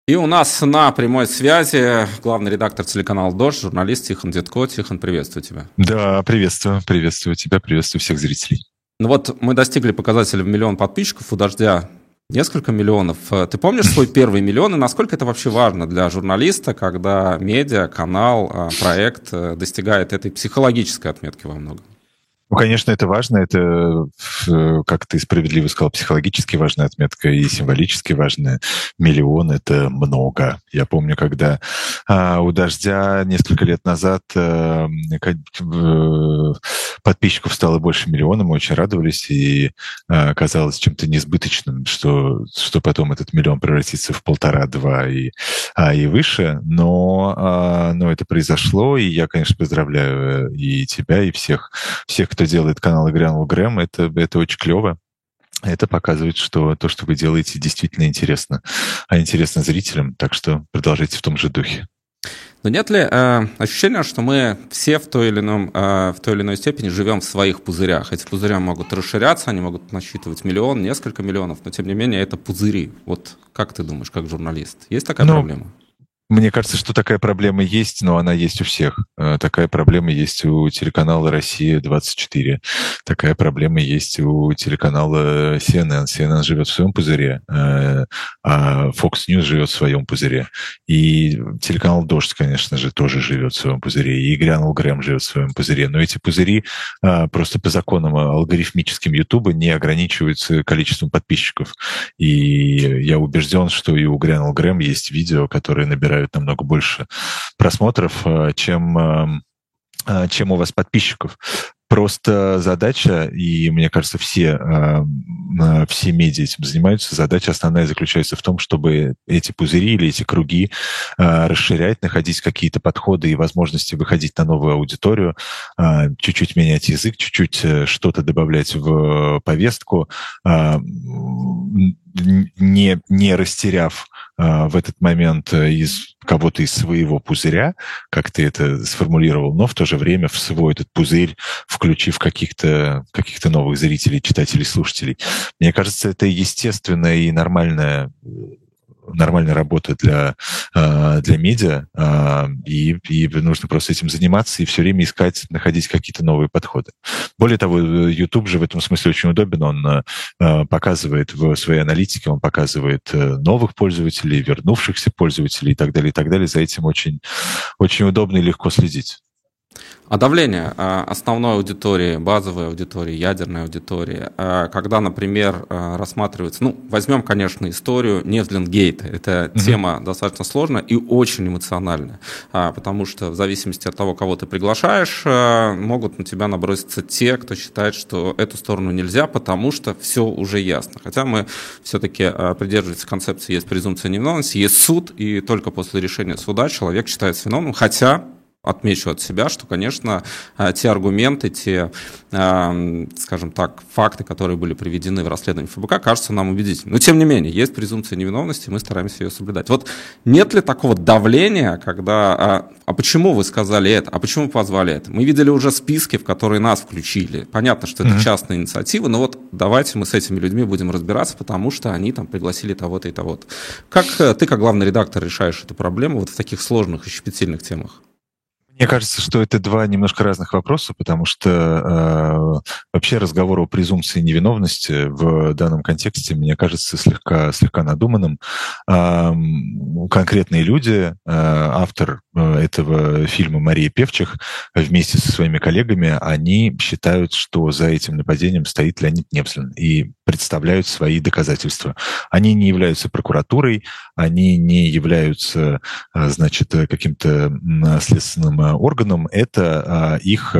И у нас на прямой связи главный редактор телеканала «Дождь», журналист Тихон Дедко. Тихон, приветствую тебя. Да, приветствую тебя, приветствую всех зрителей. Ну вот мы достигли показателя в 1 миллион подписчиков, у «Дождя» несколько миллионов. Ты помнишь свой первый миллион, и насколько это вообще важно для журналиста, когда медиа, канал, проект достигает этой психологической отметки во многом? Ну, конечно, это важно, это, как ты справедливо сказал, психологически важная отметка и символически важная. 1 миллион — это много. Я помню, когда у «Дождя» несколько лет назад подписчиков стало больше 1 миллиона, мы очень радовались, и казалось чем-то несбыточным, что потом этот 1 миллион превратится в 1,5-2 и выше, но это произошло, и я, конечно, поздравляю и тебя, и всех, кто делает канал «И грянул Грэм». Это очень клево. Это показывает, что то, что вы делаете, действительно интересно, интересно зрителям, так что продолжайте в том же духе. Но нет ли ощущения, что мы все в той или иной степени живем в своих пузырях? Эти пузыря могут расширяться, они могут насчитывать миллион, несколько миллионов, но тем не менее это пузыри. Вот как ты думаешь, как журналист, есть такая проблема? Мне кажется, что такая проблема есть, но она есть у всех. Такая проблема есть у телеканала «Россия-24». Такая проблема есть у телеканала CNN. CNN живет в своем пузыре, а Fox News живет в своем пузыре. И телеканал «Дождь», конечно же, тоже живет в своем пузыре. И «Грянул Грэм» живет в своем пузыре. Но эти пузыри просто по законам алгоритмическим Ютуба не ограничиваются количеством подписчиков. И я убежден, что и у «Грянул Грэм» есть видео, которые набирают намного больше просмотров, чем у вас подписчиков. Просто задача, и мне кажется, все медиа этим занимаются, задача основная заключается в том, чтобы эти пузыри или эти круги расширять, находить какие-то подходы и возможности выходить на новую аудиторию, чуть-чуть менять язык, чуть-чуть что-то добавлять в повестку, не растеряв в этот момент кого-то из своего пузыря, как ты это сформулировал, но в то же время в свой этот пузырь включив каких-то новых зрителей, читателей, слушателей. Мне кажется, это естественная и нормальная работа для медиа, и нужно просто этим заниматься и все время искать, находить какие-то новые подходы. Более того, YouTube же в этом смысле очень удобен, он показывает в своей аналитике, он показывает новых пользователей, вернувшихся пользователей и так далее. За этим очень, очень удобно и легко следить. А давление основной аудитории, базовой аудитории, ядерной аудитории, когда, например, рассматривается, возьмем, конечно, историю Невзлингейта. Это тема достаточно сложная и очень эмоциональная, потому что в зависимости от того, кого ты приглашаешь, могут на тебя наброситься те, кто считает, что эту сторону нельзя, потому что все уже ясно. Хотя мы все-таки придерживаемся концепции, есть презумпция невиновности, есть суд, и только после решения суда человек считается виновным, хотя... Отмечу от себя, что, конечно, те аргументы, те, скажем так, факты, которые были приведены в расследовании ФБК, кажутся нам убедительными. Но, тем не менее, есть презумпция невиновности, мы стараемся ее соблюдать. Вот нет ли такого давления, когда... А почему вы сказали это? А почему позвали это? Мы видели уже списки, в которые нас включили. Понятно, что это частная инициатива, но вот давайте мы с этими людьми будем разбираться, потому что они там пригласили того-то и того-то. Как ты, как главный редактор, решаешь эту проблему вот в таких сложных и щепетильных темах? Мне кажется, что это два немножко разных вопроса, потому что вообще разговор о презумпции невиновности в данном контексте, мне кажется, слегка надуманным. Конкретные люди, автор этого фильма Мария Певчих вместе со своими коллегами, они считают, что за этим нападением стоит Леонид Невзлин и представляют свои доказательства. Они не являются прокуратурой, они не являются, каким-то следственным органом, это их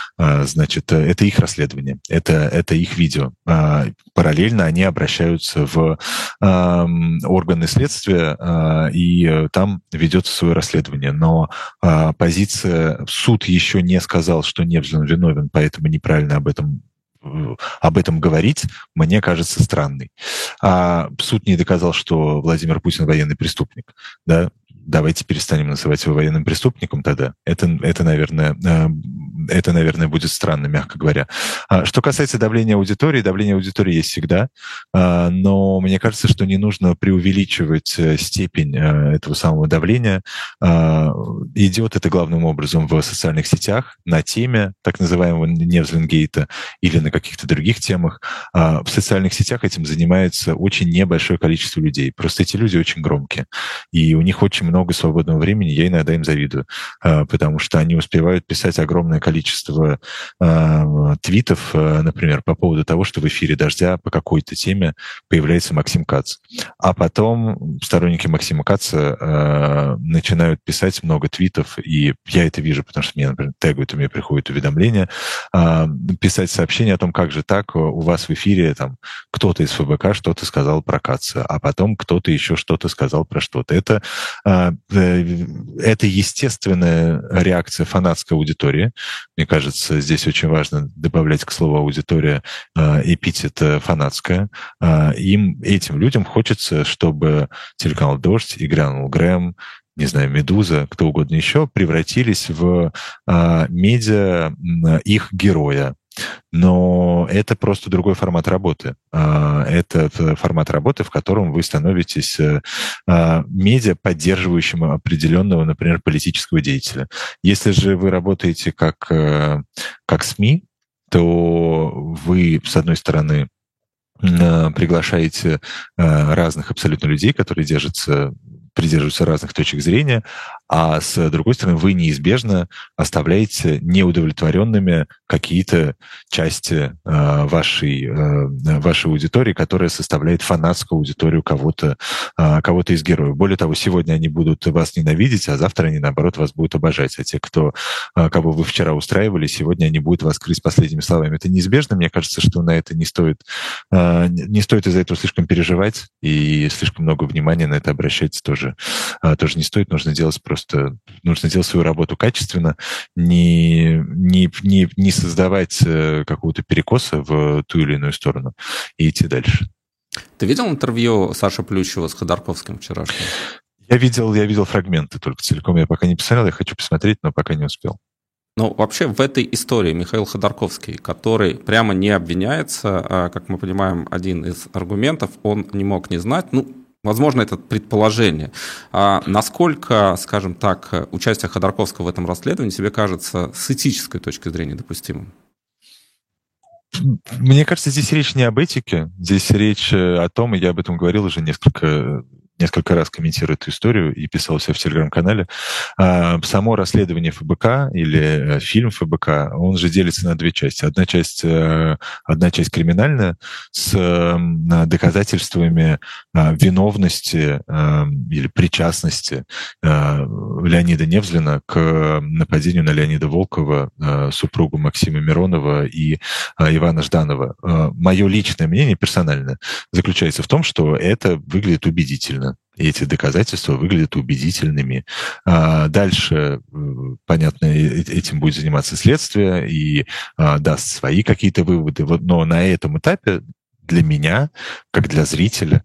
расследование, это их видео. Параллельно они обращаются в органы следствия, и там ведется свое расследование. Но позиция «суд еще не сказал, что Невзлин виновен, поэтому неправильно об этом говорить», мне кажется странной. А суд не доказал, что Владимир Путин военный преступник, да? давайте перестанем называть его военным преступником тогда. Это, наверное, будет странно, мягко говоря. Что касается давления аудитории есть всегда, но мне кажется, что не нужно преувеличивать степень этого самого давления. Идет это главным образом в социальных сетях, на теме так называемого Невзлингейта или на каких-то других темах. В социальных сетях этим занимается очень небольшое количество людей. Просто эти люди очень громкие, и у них очень много свободного времени, я иногда им завидую, потому что они успевают писать огромное количество твитов, например, по поводу того, что в эфире «Дождя» по какой-то теме появляется Максим Кац. А потом сторонники Максима Каца начинают писать много твитов, и я это вижу, потому что мне, например, тегают, и мне приходят уведомления, писать сообщения о том, как же так, у вас в эфире там кто-то из ФБК что-то сказал про Каца, а потом кто-то еще что-то сказал про что-то. Это естественная реакция фанатской аудитории. Мне кажется, здесь очень важно добавлять к слову «аудитория» эпитет «фанатская». Этим людям хочется, чтобы телеканал «Дождь» и «Грянул Грэм», не знаю, «Медуза», кто угодно еще, превратились в медиа их героя. Но это просто другой формат работы. Это формат работы, в котором вы становитесь медиа, поддерживающим определенного, например, политического деятеля. Если же вы работаете как СМИ, то вы, с одной стороны, приглашаете разных абсолютно людей, которые придерживаются разных точек зрения, а с другой стороны, вы неизбежно оставляете неудовлетворенными какие-то части вашей аудитории, которая составляет фанатскую аудиторию кого-то из героев. Более того, сегодня они будут вас ненавидеть, а завтра они, наоборот, вас будут обожать. А те, кого вы вчера устраивали, сегодня они будут вас крыть последними словами. Это неизбежно. Мне кажется, что на это не стоит из-за этого слишком переживать, и слишком много внимания на это обращать тоже не стоит. Нужно делать свою работу качественно, не создавать какого-то перекоса в ту или иную сторону и идти дальше. Ты видел интервью Саши Плющева с Ходорковским вчерашним? Я видел фрагменты, только целиком я пока не посмотрел, я хочу посмотреть, но пока не успел. Ну, вообще в этой истории Михаил Ходорковский, который прямо не обвиняется, как мы понимаем, один из аргументов, он не мог не знать, возможно, это предположение. Насколько, скажем так, участие Ходорковского в этом расследовании тебе кажется с этической точки зрения допустимым? Мне кажется, здесь речь не об этике, здесь речь о том, и я об этом говорил уже несколько раз, комментируя эту историю и писал у себя в Телеграм-канале. Само расследование ФБК или фильм ФБК, он же делится на две части. Одна часть криминальная с доказательствами виновности или причастности Леонида Невзлина к нападению на Леонида Волкова, супругу Максима Миронова и Ивана Жданова. Мое личное мнение, персональное, заключается в том, что это выглядит убедительно. И эти доказательства выглядят убедительными. Дальше, понятно, этим будет заниматься следствие и даст свои какие-то выводы. Но на этом этапе для меня, как для зрителя,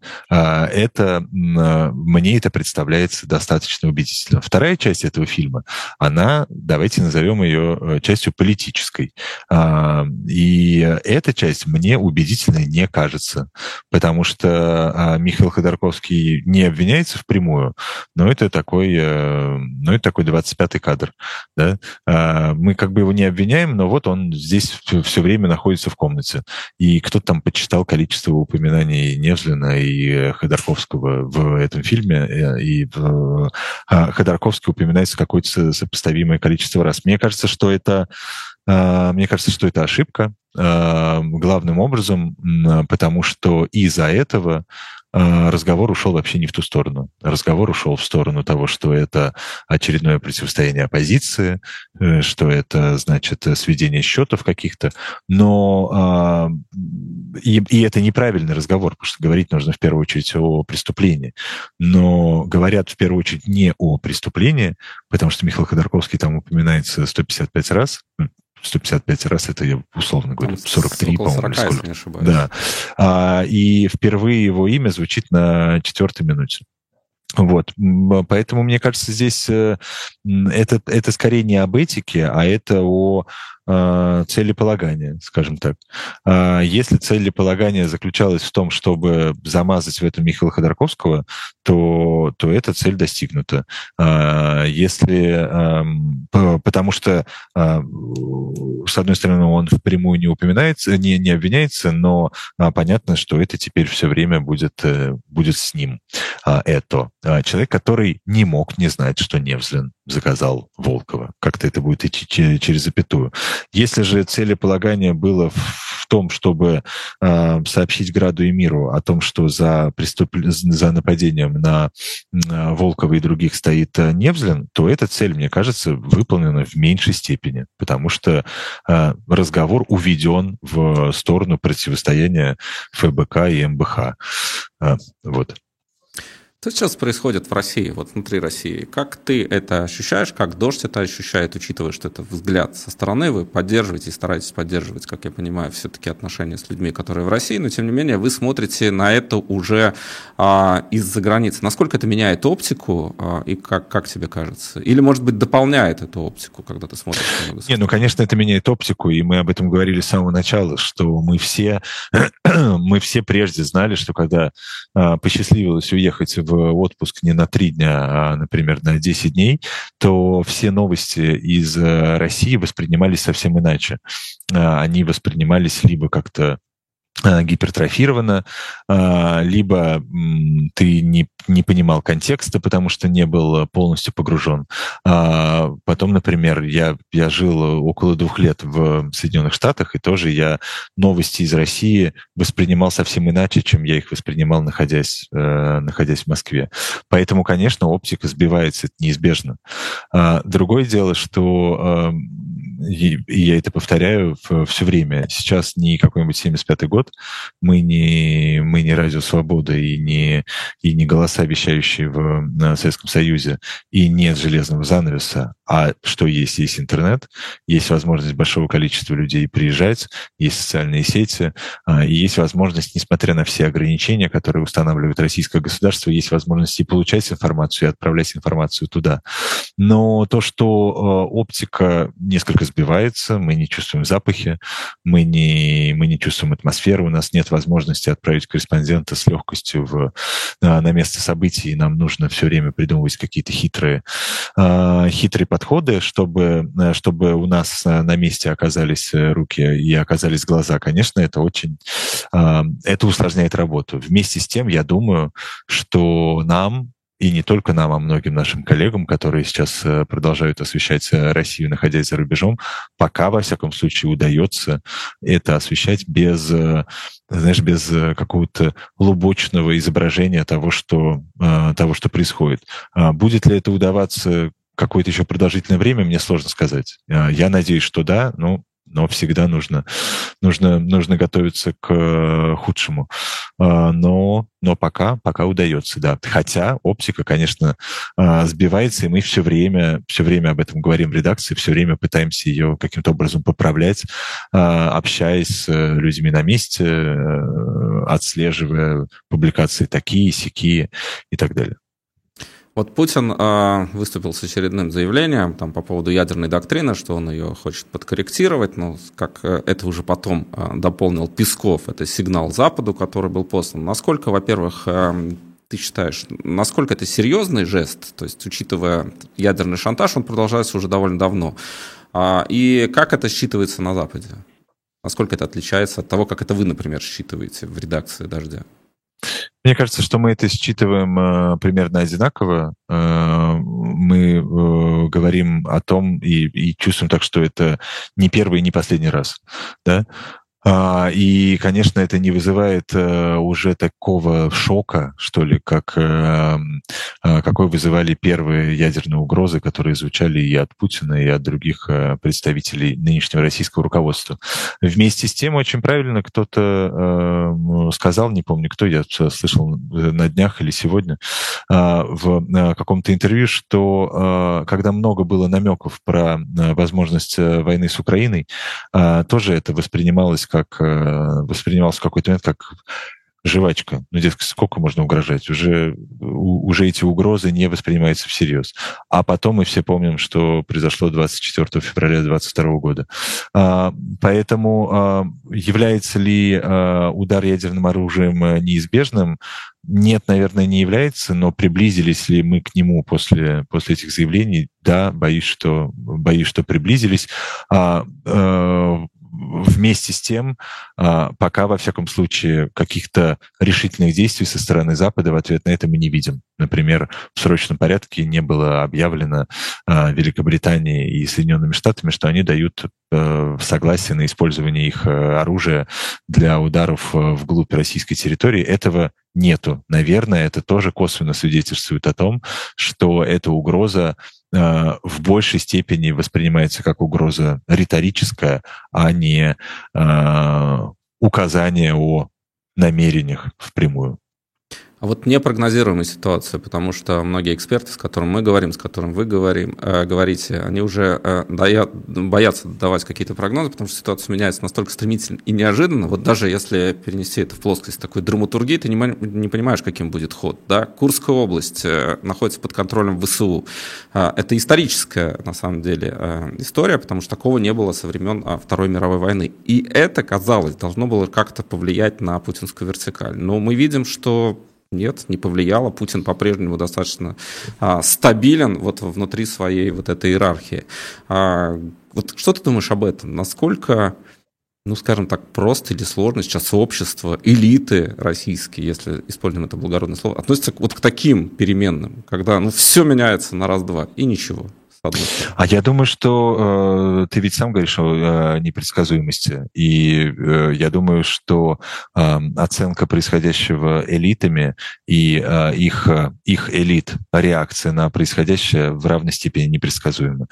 мне это представляется достаточно убедительно. Вторая часть этого фильма, давайте назовем ее частью политической. И эта часть мне убедительной не кажется, потому что Михаил Ходорковский не обвиняется впрямую, но это такой 25-й кадр. Да? Мы как бы его не обвиняем, но вот он здесь все время находится в комнате. И кто-то там почитал количество упоминаний Невзлина и Ходорковского в этом фильме, и Ходорковский упоминается какое-то сопоставимое количество раз. Мне кажется, что это ошибка, главным образом, потому что из-за этого разговор ушел вообще не в ту сторону. Разговор ушел в сторону того, что это очередное противостояние оппозиции, что это, значит, сведение счетов каких-то. Но и это неправильный разговор, потому что говорить нужно в первую очередь о преступлении. Но говорят в первую очередь не о преступлении, потому что Михаил Ходорковский там упоминается 155 раз. 155 раз, это я условно говорю, 43, по-моему, 40, или сколько. Не ошибаюсь. Да. И впервые его имя звучит на 4-й минуте. Вот. Поэтому, мне кажется, здесь это скорее не об этике, а это о целеполагании, скажем так. Если целеполагание заключалось в том, чтобы замазать в этом Михаила Ходорковского, то эта цель достигнута. Потому что, с одной стороны, он впрямую не упоминается, не обвиняется, но понятно, что это теперь все время будет с ним. Человек, который не мог не знать, что Невзлин заказал Волкова. Как-то это будет идти через запятую. Если же целеполагание было в том, чтобы сообщить Граду и миру о том, что за нападением на Волкова и других стоит Невзлин, то эта цель, мне кажется, выполнена в меньшей степени, потому что разговор уведен в сторону противостояния ФБК и МБХ. Вот. Что сейчас происходит в России, вот внутри России? Как ты это ощущаешь, как Дождь это ощущает, учитывая, что это взгляд со стороны, вы поддерживаете и стараетесь поддерживать, как я понимаю, все-таки отношения с людьми, которые в России, но тем не менее вы смотрите на это уже из-за границы. Насколько это меняет оптику и как тебе кажется? Или, может быть, дополняет эту оптику, когда ты смотришь на много? Не, конечно, это меняет оптику, и мы об этом говорили с самого начала, что мы все прежде знали, что когда посчастливилось уехать в отпуск не на 3 дня, а, например, на 10 дней, то все новости из России воспринимались совсем иначе. Они воспринимались либо как-то гипертрофировано, либо ты не понимал контекста, потому что не был полностью погружен. Потом, например, я жил около 2 лет в Соединенных Штатах, и тоже я новости из России воспринимал совсем иначе, чем я их воспринимал, находясь в Москве. Поэтому, конечно, оптика сбивается, это неизбежно. Другое дело, что и я это повторяю все время. Сейчас не какой-нибудь 75-й год, мы не Радио Свобода и не голоса, вещающие в Советском Союзе, и нет железного занавеса, а что есть? Есть интернет, есть возможность большого количества людей приезжать, есть социальные сети, и есть возможность, несмотря на все ограничения, которые устанавливает российское государство, есть возможность и получать информацию, и отправлять информацию туда. Но то, что оптика несколько сбивается, мы не чувствуем запахи, мы не чувствуем атмосферу, у нас нет возможности отправить корреспондента с легкостью на место событий, и нам нужно все время придумывать какие-то хитрые подходы, чтобы у нас на месте оказались руки и оказались глаза. Конечно, это усложняет работу. Вместе с тем, я думаю, что нам, и не только нам, а многим нашим коллегам, которые сейчас продолжают освещать Россию, находясь за рубежом, пока, во всяком случае, удается это освещать без какого-то лубочного изображения того, что происходит. Будет ли это удаваться какое-то еще продолжительное время, мне сложно сказать. Я надеюсь, что да, но всегда нужно готовиться к худшему. Но пока удается, да. Хотя оптика, конечно, сбивается, и мы все время об этом говорим в редакции, все время пытаемся ее каким-то образом поправлять, общаясь с людьми на месте, отслеживая публикации такие, сякие и так далее. Вот Путин выступил с очередным заявлением по поводу ядерной доктрины, что он ее хочет подкорректировать, но как это уже потом дополнил Песков, это сигнал Западу, который был послан. Насколько, во-первых, ты считаешь, насколько это серьезный жест, то есть, учитывая ядерный шантаж, он продолжается уже довольно давно, и как это считывается на Западе? Насколько это отличается от того, как это вы, например, считываете в редакции «Дождя»? Мне кажется, что мы это считываем примерно одинаково. Мы говорим о том и чувствуем так, что это не первый и не последний раз. Да? И, конечно, это не вызывает уже такого шока, что ли, какой вызывали первые ядерные угрозы, которые звучали и от Путина, и от других представителей нынешнего российского руководства. Вместе с тем, очень правильно кто-то сказал, не помню кто, я слышал на днях или сегодня, в каком-то интервью, что когда много было намеков про возможность войны с Украиной, тоже это воспринималось в какой-то момент как жвачка. Ну, дескать, сколько можно угрожать? Уже эти угрозы не воспринимаются всерьез. А потом мы все помним, что произошло 24 февраля 2022 года. Поэтому является ли удар ядерным оружием неизбежным? Нет, наверное, не является, но приблизились ли мы к нему после этих заявлений? Да, боюсь, что приблизились. Вместе с тем, пока, во всяком случае, каких-то решительных действий со стороны Запада в ответ на это мы не видим. Например, в срочном порядке не было объявлено Великобританией и Соединенными Штатами, что они дают согласие на использование их оружия для ударов вглубь российской территории. Этого нету. Наверное, это тоже косвенно свидетельствует о том, что эта угроза в большей степени воспринимается как угроза риторическая, а не указание о намерениях впрямую. А вот непрогнозируемая ситуация, потому что многие эксперты, с которыми мы говорим, с которыми вы говорите, они уже боятся давать какие-то прогнозы, потому что ситуация меняется настолько стремительно и неожиданно. Вот даже если перенести это в плоскость такой драматургии, ты не понимаешь, каким будет ход. Да? Курская область находится под контролем ВСУ. Это историческая, на самом деле, история, потому что такого не было со времен Второй мировой войны. И это, казалось, должно было как-то повлиять на путинскую вертикаль. Но мы видим, что нет, не повлияло. Путин по-прежнему достаточно стабилен вот внутри своей вот этой иерархии. Вот что ты думаешь об этом? Насколько, ну, скажем так, просто или сложно сейчас общество, элиты российские, если используем это благородное слово, относятся вот к таким переменным, когда все меняется на раз-два и ничего? А я думаю, что ты ведь сам говоришь о непредсказуемости, и я думаю, что оценка происходящего элитами и их элит, реакция на происходящее в равной степени непредсказуема.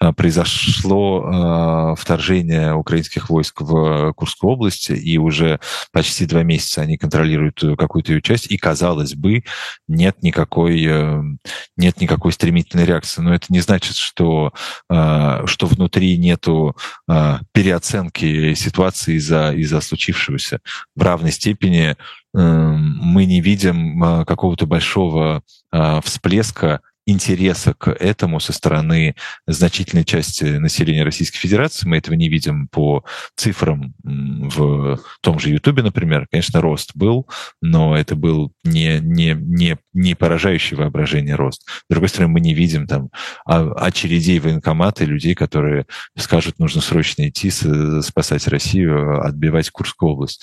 Произошло вторжение украинских войск в Курскую область, и уже почти 2 месяца они контролируют какую-то ее часть, и, казалось бы, нет никакой стремительной реакции. Но это не значит, что внутри нету переоценки ситуации из-за случившегося. В равной степени мы не видим какого-то большого всплеска интереса к этому со стороны значительной части населения Российской Федерации. Мы этого не видим по цифрам в том же Ютубе, например. Конечно, рост был, но это был не поражающий воображение рост. С другой стороны, мы не видим там очередей в военкоматы, людей, которые скажут, нужно срочно идти спасать Россию, отбивать Курскую область.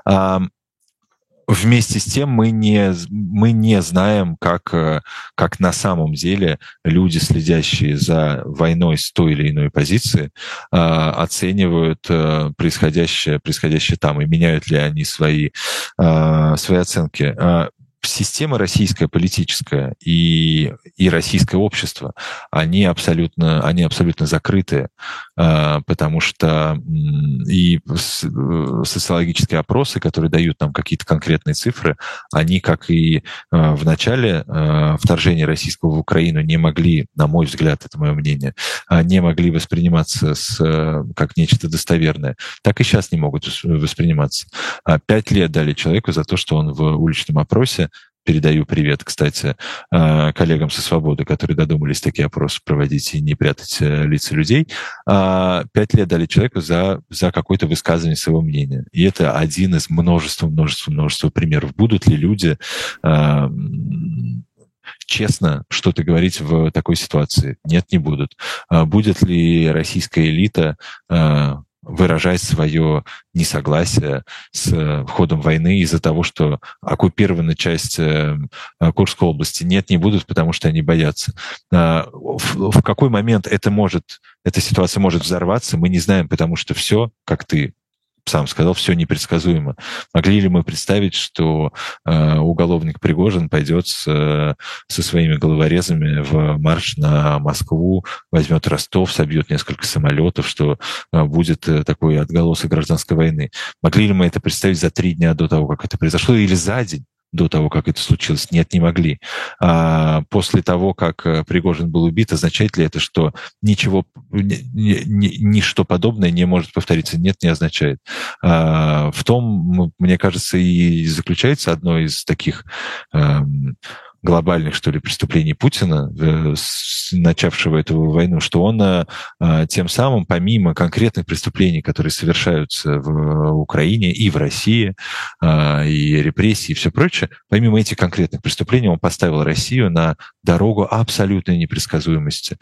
Вместе с тем мы не знаем, как на самом деле люди, следящие за войной с той или иной позиции, оценивают происходящее там, и меняют ли они свои оценки. Система российская политическая и российское общество, они абсолютно закрыты, потому что и социологические опросы, которые дают нам какие-то конкретные цифры, они, как и в начале вторжения российского в Украину, не могли, на мой взгляд, это мое мнение, не могли восприниматься как нечто достоверное, так и сейчас не могут восприниматься. 5 лет дали человеку за то, что он в уличном опросе, передаю привет, кстати, коллегам со «Свободы», которые додумались такие опросы проводить и не прятать лица людей. 5 лет дали человеку за какое-то высказывание своего мнения. И это один из множества примеров. Будут ли люди честно что-то говорить в такой ситуации? Нет, не будут. Будет ли российская элита выражать свое несогласие с ходом войны из-за того, что оккупирована часть Курской области? Нет, не будут, потому что они боятся. В какой момент эта ситуация может взорваться, мы не знаем, потому что все, как ты сам сказал, все непредсказуемо. Могли ли мы представить, что уголовник Пригожин пойдет со своими головорезами в марш на Москву, возьмет Ростов, собьет несколько самолетов, что будет такой отголосок гражданской войны? Могли ли мы это представить за 3 дня до того, как это произошло, или за день до того, как это случилось? Нет, не могли. После того, как Пригожин был убит, означает ли это, что ничто подобное не может повториться? Нет, не означает. В том, мне кажется, и заключается одно из таких глобальных, что ли, преступлений Путина, начавшего эту войну, что он тем самым, помимо конкретных преступлений, которые совершаются в Украине и в России, и репрессии, и все прочее, помимо этих конкретных преступлений он поставил Россию на дорогу абсолютной непредсказуемости.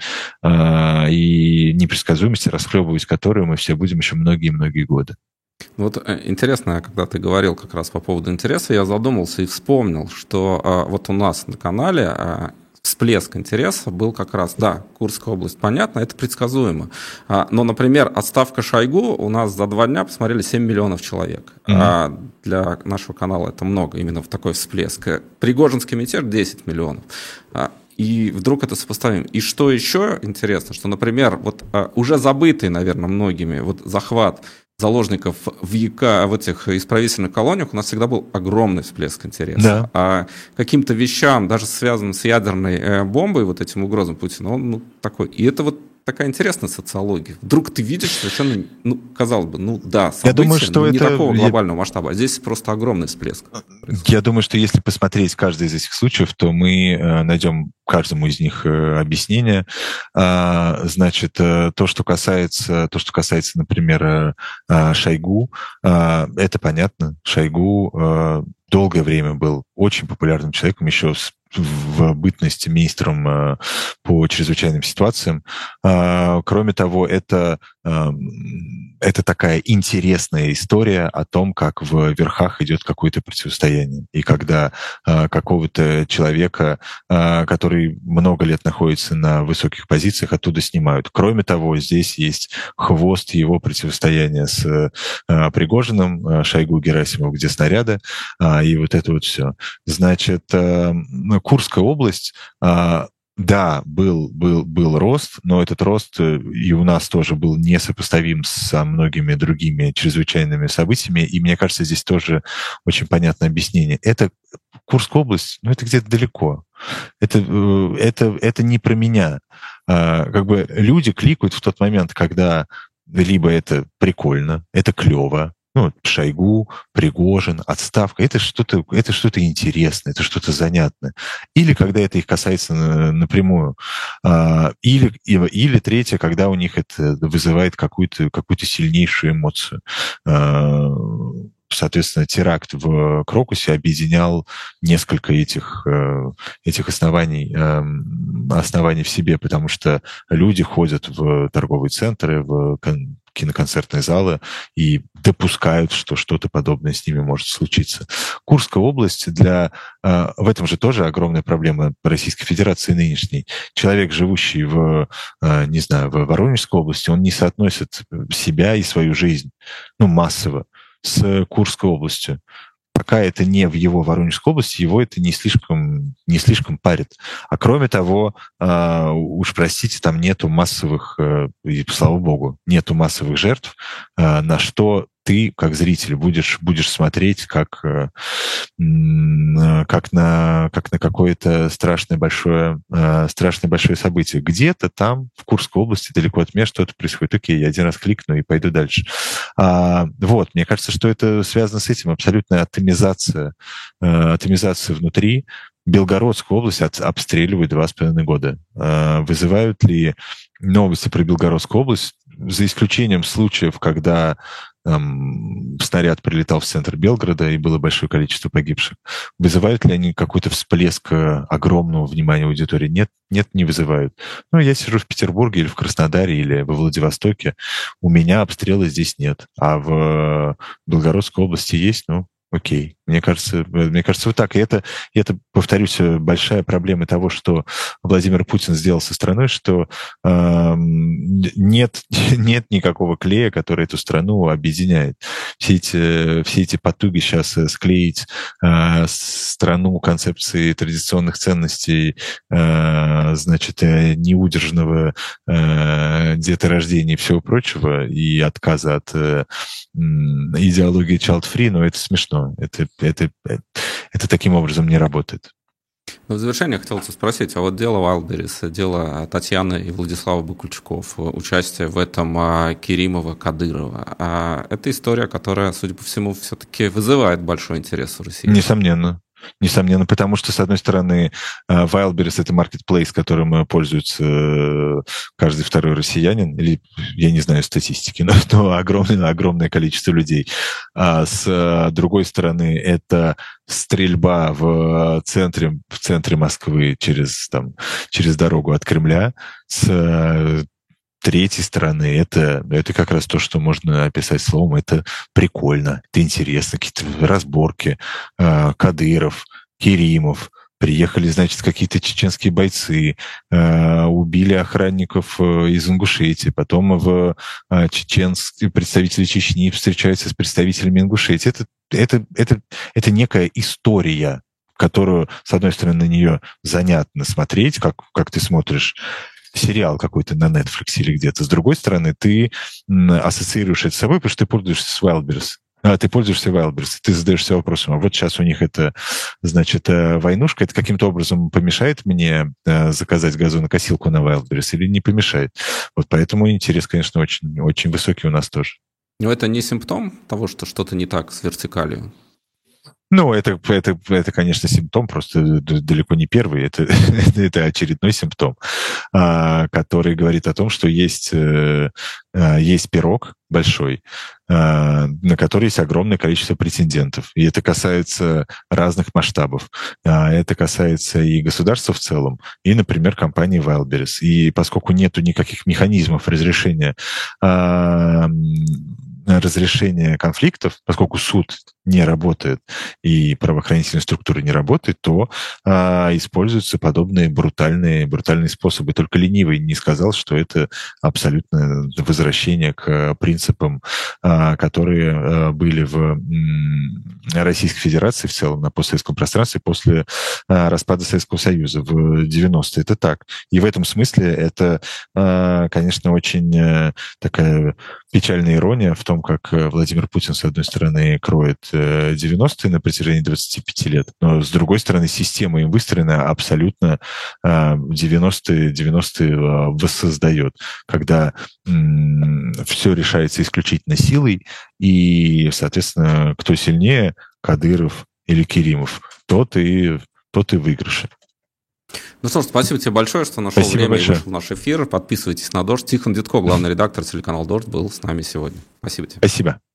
И непредсказуемости, расхлебывать которую мы все будем еще многие-многие годы. Вот интересно, когда ты говорил как раз по поводу интереса, я задумался и вспомнил, что вот у нас на канале всплеск интереса был как раз, да, Курская область, понятно, это предсказуемо. Но, например, отставка Шойгу у нас за 2 дня посмотрели 7 миллионов человек. Для нашего канала это много, именно в такой всплеск. Пригожинский мятеж 10 миллионов. И вдруг это сопоставим. И что еще интересно, что, например, вот уже забытый, наверное, многими вот захват заложников в этих исправительных колониях у нас всегда был огромный всплеск интереса. Да. А каким-то вещам, даже связанным с ядерной бомбой, вот этим угрозам Путина, он такой. И это вот такая интересная социология. Вдруг ты видишь совершенно, казалось бы, да, события, я думаю, что не это такого глобального масштаба. А здесь просто огромный всплеск происходит. Я думаю, что если посмотреть каждый из этих случаев, то мы найдем каждому из них объяснение. Значит, то, что касается, например, Шойгу, это понятно. Шойгу долгое время был очень популярным человеком, еще в бытности министром по чрезвычайным ситуациям. Кроме того, это такая интересная история о том, как в верхах идет какое-то противостояние. И когда какого-то человека, который много лет находится на высоких позициях, оттуда снимают. Кроме того, здесь есть хвост его противостояния с Пригожиным, Шойгу, Герасимов, где снаряды, и вот это вот все. Значит, Курская область, да, был рост, но этот рост и у нас тоже был несопоставим со многими другими чрезвычайными событиями, и мне кажется, здесь тоже очень понятное объяснение. Это Курская область, это где-то далеко. Это не про меня. Как бы люди кликают в тот момент, когда либо это прикольно, это клево, Шойгу, Пригожин, отставка, это что-то интересное, это что-то занятное. Или когда это их касается напрямую. Или третье, когда у них это вызывает какую-то сильнейшую эмоцию. Соответственно, теракт в Крокусе объединял несколько этих оснований в себе, потому что люди ходят в торговые центры, в киноконцертные залы и допускают, что что-то подобное с ними может случиться. Курская область в этом же тоже огромная проблема Российской Федерации нынешней. Человек, живущий в Воронежской области, он не соотносит себя и свою жизнь, массово, с Курской областью. Пока это не в его Воронежской области, его это не слишком парит. А кроме того, уж простите, там нету массовых, и слава богу, нету массовых жертв, на что ты, как зритель, будешь смотреть как на какое-то страшное большое событие. Где-то там, в Курской области, далеко от меня, что-то происходит. Окей, я один раз кликну и пойду дальше. Мне кажется, что это связано с этим. Абсолютная атомизация внутри. Белгородскую область обстреливают 2,5 года. Вызывают ли новости про Белгородскую область, за исключением случаев, когда снаряд прилетал в центр Белгорода и было большое количество погибших. Вызывают ли они какой-то всплеск огромного внимания аудитории? Нет, не вызывают. Я сижу в Петербурге или в Краснодаре или во Владивостоке, у меня обстрела здесь нет, а в Белгородской области есть, окей. Мне кажется, вот так. И это, повторюсь, большая проблема того, что Владимир Путин сделал со страной, что нет никакого клея, который эту страну объединяет. Все эти потуги сейчас склеить страну концепции традиционных ценностей значит, неудержанного деторождения и всего прочего, и отказа от идеологии child-free, но это смешно. Это таким образом не работает. Но в завершение хотел спросить, а вот дело Wildberries, дело Татьяны и Владислава Бакульчуков, участие в этом Керимова, Кадырова, это история, которая, судя по всему, все-таки вызывает большой интерес у России. Несомненно, потому что, с одной стороны, Wildberries — это маркетплейс, которым пользуется каждый второй россиянин, или, я не знаю статистики, но огромное количество людей. А с другой стороны, это стрельба в центре Москвы через дорогу от Кремля. С третьей стороны, это как раз то, что можно описать словом, это прикольно, это интересно, какие-то разборки, Кадыров, Керимов, приехали, значит, какие-то чеченские бойцы, убили охранников из Ингушетии, потом представители Чечни встречаются с представителями Ингушетии. Это некая история, которую, с одной стороны, на нее занятно смотреть, как ты смотришь сериал какой-то на Netflix или где-то. С другой стороны, ты ассоциируешь это с собой, потому что ты пользуешься Wildberries. Ты задаешься вопросом, а вот сейчас у них это, значит, войнушка, это каким-то образом помешает мне заказать газонокосилку на Wildberries или не помешает? Вот поэтому интерес, конечно, очень, очень высокий у нас тоже. Но это не симптом того, что что-то не так с вертикалью? Ну, это, конечно, симптом, просто далеко не первый. Это очередной симптом, который говорит о том, что есть пирог большой, на который есть огромное количество претендентов. И это касается разных масштабов. Это касается и государства в целом, и, например, компании Wildberries. И поскольку нету никаких механизмов разрешения конфликтов, поскольку суд не работает и правоохранительные структуры не работают, то используются подобные брутальные способы. Только ленивый не сказал, что это абсолютно возвращение к принципам, которые были в Российской Федерации в целом, на постсоветском пространстве после распада Советского Союза в 90-е. Это так. И в этом смысле это, конечно, очень такая печальная ирония в том, как Владимир Путин, с одной стороны, кроет 90-е на протяжении 25 лет, но, с другой стороны, система им выстроена абсолютно 90-е воссоздает, когда все решается исключительно силой, и, соответственно, кто сильнее, Кадыров или Керимов, тот и выигрыш. Ну что ж, спасибо тебе большое, что нашел время и вышел в наш эфир. Подписывайтесь на «Дождь». Тихон Дедко, главный редактор телеканала «Дождь», был с нами сегодня. Спасибо тебе. Спасибо.